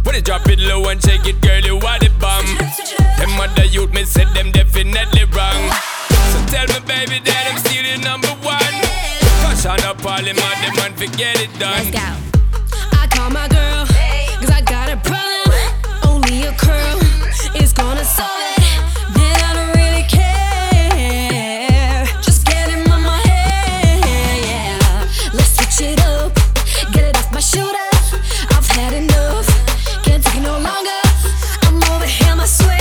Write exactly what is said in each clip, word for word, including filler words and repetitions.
When you drop it low and shake it, girl, you are the bomb. Them other youth, me said them definitely wrong. So tell me, baby, that I'm still your number one. Cause on a parliament, the man forget it done. Let's go. I call my girl, cause I got a problem. Only a curl is gonna solve it. Man, I don't really care. Just get him on my head, yeah. Let's switch it up, get it off my shoulder. I've had enough, can't take it no longer. I'm over him, I swear.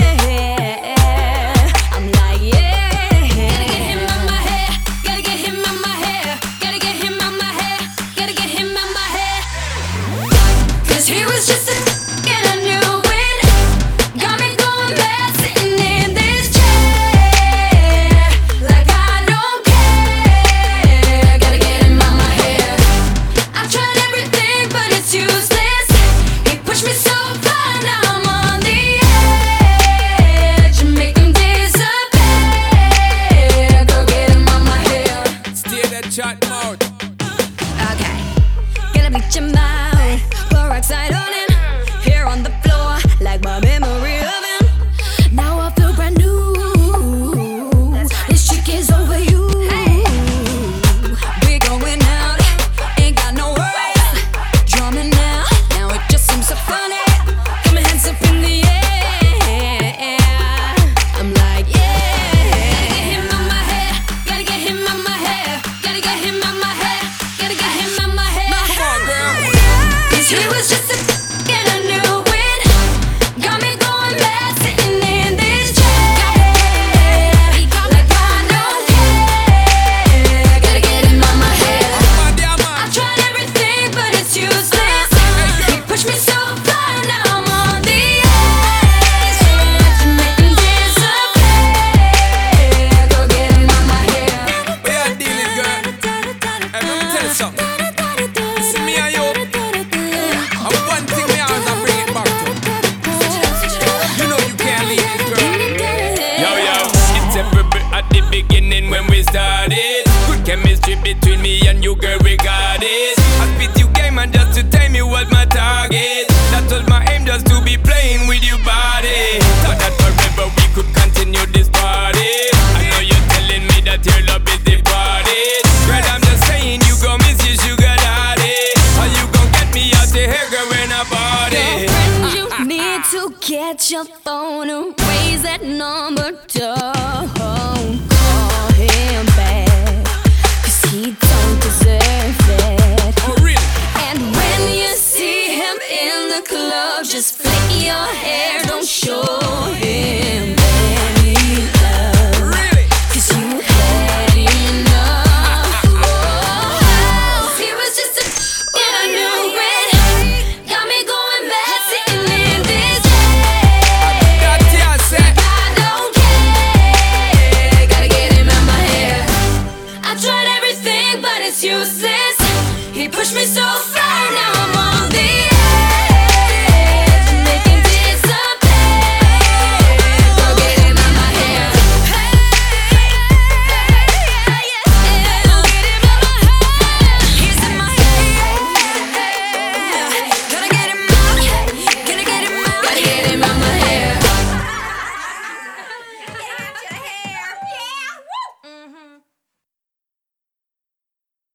I'm like, yeah. Gotta get him on my hair, gotta get him on my hair, gotta get him on my hair, gotta get him on my hair. Cause he was just a and I knew it. Got me going mad sitting in this chair. Like I don't care. Gotta get him on my hair. I've tried everything but it's useless. He pushed me so far, now I'm on the edge. Make him disappear. Go get him on my hair. Stay that chat mode. Okay, gonna beat your mind. Pour oxide on him. Here on the floor, like my memory of him. Now I feel brand new. This chick is over you. We going out, ain't got no worries. Drumming now, now it just seems so funny. Got my hands up in the air. I'm like, yeah. Gotta get him on my hair. Gotta get him on my hair. Gotta get him on my hair. Gotta get him on my hair. Come on, girl. Cause he was just a and I knew it. Got me going mad sitting in this chair. Like I don't care. Gotta get him on my hair. My dear man. I've tried everything but it's useless. He pushed me so far, now I'm on the edge. Make him disappear. Go get him on my hair. We are dealing, girl. Hey, let me tell you something. It's me and you. And one thing me always a bring it back to. You know you can't leave this, girl. Yo, yo, it's every bit at the beginning when we started. Good chemistry between me and you, girl, we got it. I spit you game and just to tell me was my target. That was my aim, just to be playing with your body. Thought that forever we could continue this party. I know you're telling me that your love is departed. Girl, I'm just saying you gon' miss your sugar daddy. Or you gon' get me out the hair, girl, when I party. Girlfriend, you need to get your phone and raise that number. Don't call him back, cause he don't deserve it. Oh, really? And when you see him in the club, just flick your hair, don't show him any love. Really? Cause you had enough. Oh, he was just a and I knew it. Got me going mad sitting in this chair. That's what I said. I don't care. Gotta get him out my hair. I tried everything but it's useless. He pushed me so far.